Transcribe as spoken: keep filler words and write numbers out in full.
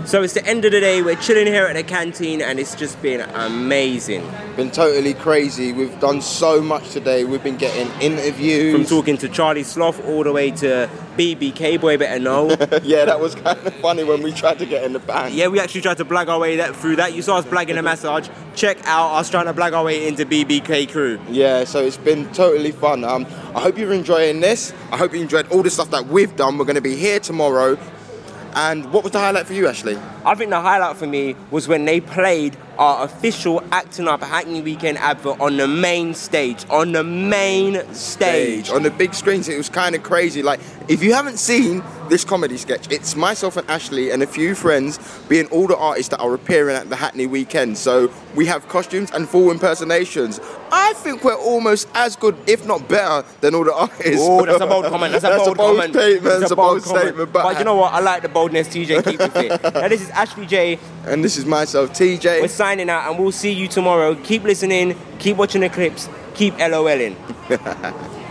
So it's the end of the day, we're chilling here at the canteen and it's just been amazing. Been totally crazy. We've done so much today. We've been getting interviews. From talking to Charlie Sloth all the way to B B K, boy better know. Yeah, that was kind of funny when we tried to get in the band. Yeah, we actually tried to blag our way that, through that. You saw us blagging a massage. Check out us trying to blag our way into B B K crew. Yeah, so it's been totally fun. Um, I hope you're enjoying this. I hope you enjoyed all the stuff that we've done. We're going to be here tomorrow. And what was the highlight for you, Ashley? I think the highlight for me was when they played our official Acting Up Hackney Weekend advert on the main stage. On the main stage. stage. On the big screens. It was kind of crazy. Like, if you haven't seen this comedy sketch, it's myself and Ashley and a few friends being all the artists that are appearing at the Hackney Weekend. So we have costumes and full impersonations. I think we're almost as good, if not better, than all the artists. Oh, that's a bold comment. That's a that's bold, a bold comment. statement. That's That's a bold statement. But, but you know what? I like the boldness, T J. Keep with it. Now, this is Ashley J. And this is myself, T J. We're signing out and we'll see you tomorrow. Keep listening, keep watching the clips, keep LOLing.